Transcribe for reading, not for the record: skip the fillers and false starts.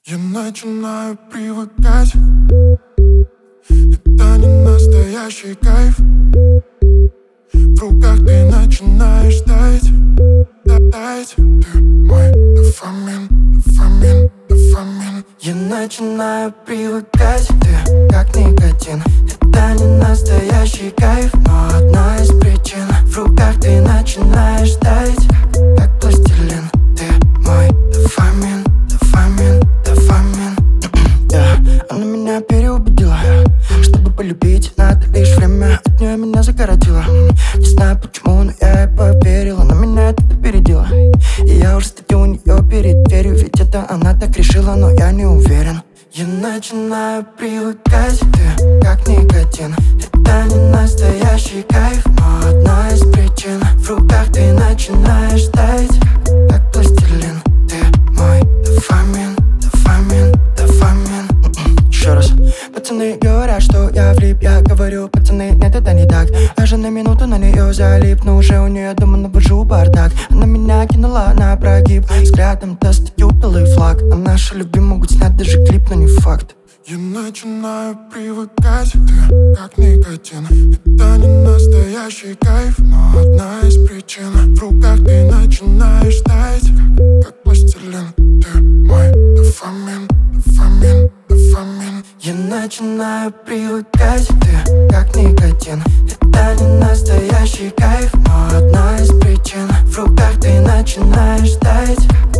Я начинаю привыкать. Это не настоящий кайф. В руках ты начинаешь таять, таять. Ты мой дофамин, дофамин, дофамин. Я начинаю привыкать. Ты как никотин. Это не настоящий кайф, но одна из причин. В руках ты начинаешь таять, как пластилин. Ты мой дофамин, дофамин, дофамин. Она меня переубедила. Чтобы полюбить, надо лишь время. От нее меня закоротило. Не знаю почему, но я ей поверил. Она меня это опередила. И я уже стою у нее перед дверью. Ведь это она так решила, но я не уверен. Я начинаю привыкать. Ты как никотин. Это не настоящий кайф, но одна из причин. В руках ты начинаешь таять, как пластилин. Ты мой дофамин, дофамин, дофамин. Еще раз. Пацаны говорят, что я влип. Я говорю, пацаны, нет, это не так. Даже на минуту на нее залип. Но уже у нее дома навожу бардак. Она меня кинула на прогиб. Взглядом достаю белый флаг. А наши любимые могут снять даже клип, но не факт. Я начинаю привыкать. Ты как никотин. Это не настоящий кайф, но одна из причин. В руках ты начинаешь таять, как пластилин. Ты мой дофамин, дофамин, дофамин. Я начинаю привыкать. Ты как никотин. Это не настоящий кайф, но одна из причин. В руках ты начинаешь таять,